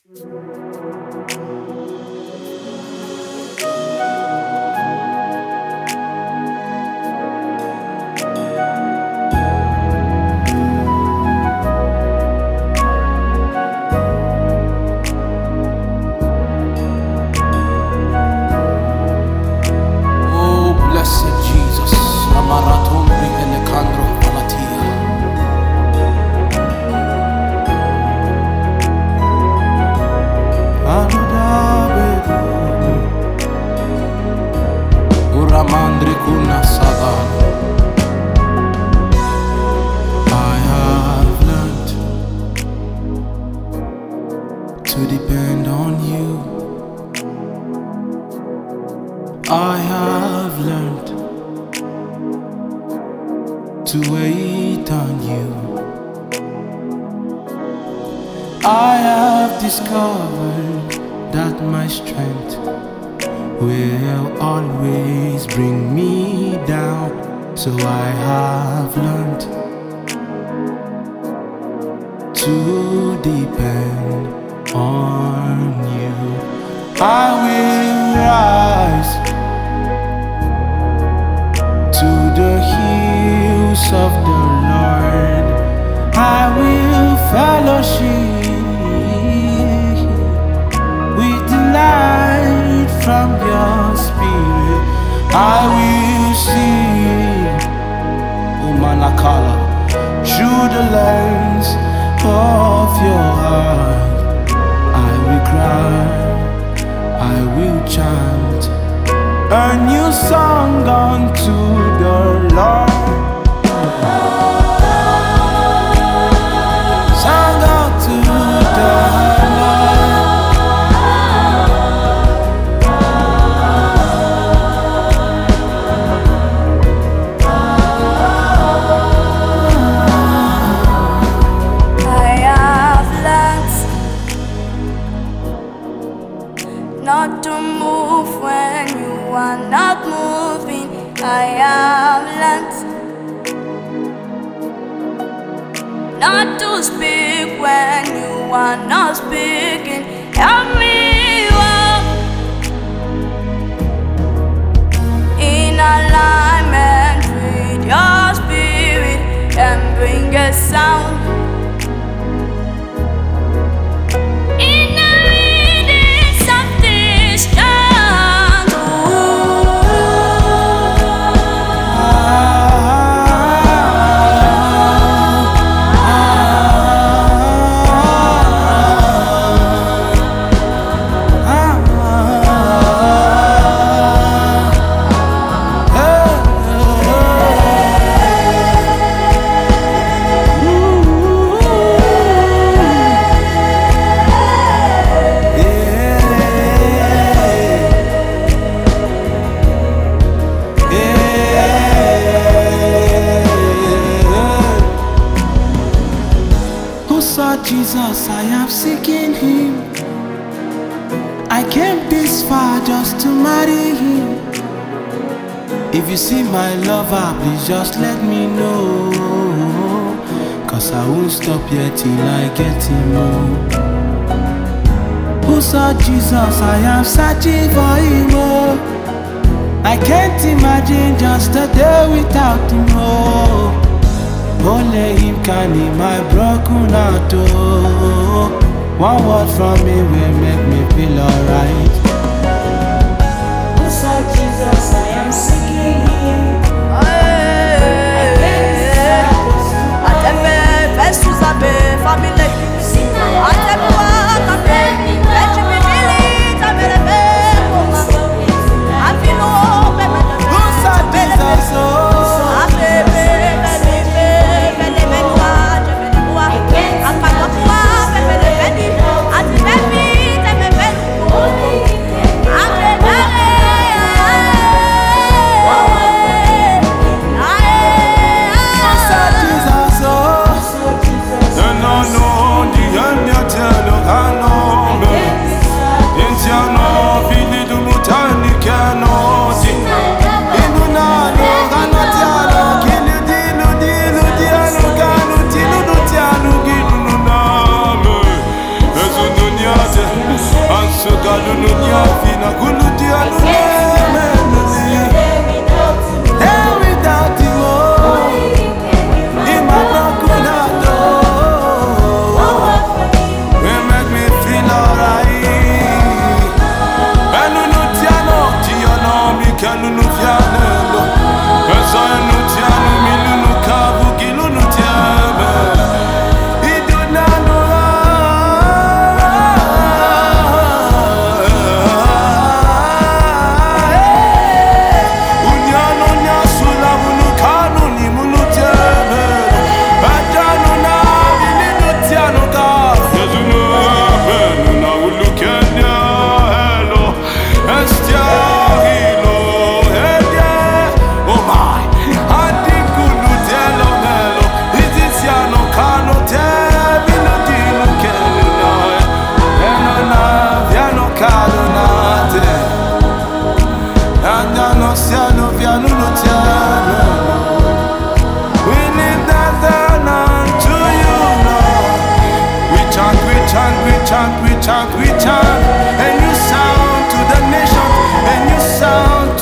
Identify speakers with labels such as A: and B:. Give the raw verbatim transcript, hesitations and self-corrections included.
A: I have learned to depend on you. I have learned to wait on you. I have discovered that my strength will always bring me down. So I have learned to depend on you. I will rise to the hills of the Lord. I will fellowship with delight from your spirit. I will sing, Umanakala, through the lens of your heart. I will cry, I will chant a new song unto the Lord. Song unto the Lord.
B: Not to move when you are not moving. I have learned not to speak when you are not speaking. Help me walk in alignment with your spirit and bring a sound.
A: Jesus, I am seeking him. I came this far just to marry him. If you see my lover, please just let me know, 'cause I won't stop yet till I get him home. Who saw Jesus? I am searching for him. Oh, I can't imagine just a day without him. Oh, only him can heal my broken heart. Oh, one word from me will make me feel alright.
C: Who saw Jesus? I am seeking him.
B: I'm
A: chant, we chant, we chant. A new sound to the nation, a new sound